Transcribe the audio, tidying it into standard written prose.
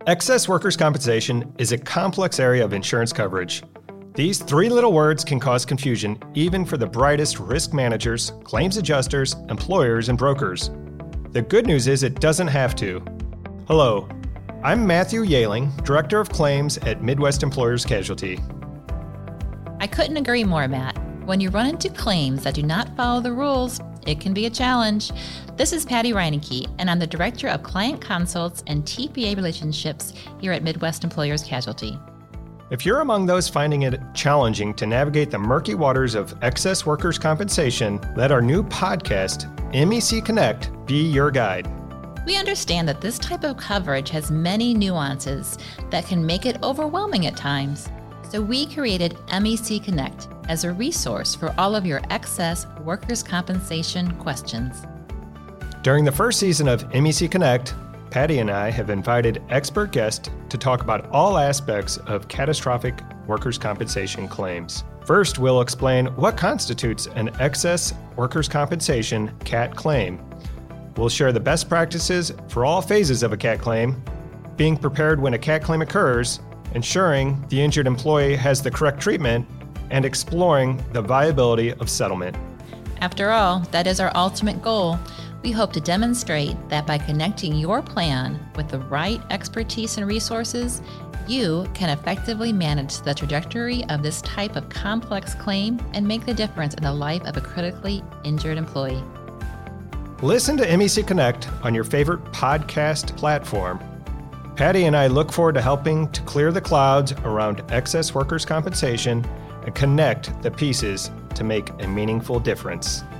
Excess workers' compensation is a complex area of insurance coverage. These three little words can cause confusion even for the brightest risk managers, claims adjusters, employers, and brokers. The good news is it doesn't have to. Hello, I'm Matthew Yaling, Director of Claims at Midwest Employers Casualty. I couldn't agree more, Matt. When you run into claims that do not follow the rules, it can be a challenge. This is Patty Reineke, and I'm the Director of Client Consults and TPA Relationships here at Midwest Employers Casualty. If you're among those finding it challenging to navigate the murky waters of excess workers' compensation, let our new podcast, MEC Connect, be your guide. We understand that this type of coverage has many nuances that can make it overwhelming at times. So we created MEC Connect as a resource for all of your excess workers' compensation questions. During the first season of MEC Connect, Patty and I have invited expert guests to talk about all aspects of catastrophic workers' compensation claims. First, we'll explain what constitutes an excess workers' compensation CAT claim. We'll share the best practices for all phases of a CAT claim, being prepared when a CAT claim occurs, ensuring the injured employee has the correct treatment, and exploring the viability of settlement. After all, that is our ultimate goal. We hope to demonstrate that by connecting your plan with the right expertise and resources, you can effectively manage the trajectory of this type of complex claim and make the difference in the life of a critically injured employee. Listen to MEC Connect on your favorite podcast platform. Patty and I look forward to helping to clear the clouds around excess workers' compensation and connect the pieces to make a meaningful difference.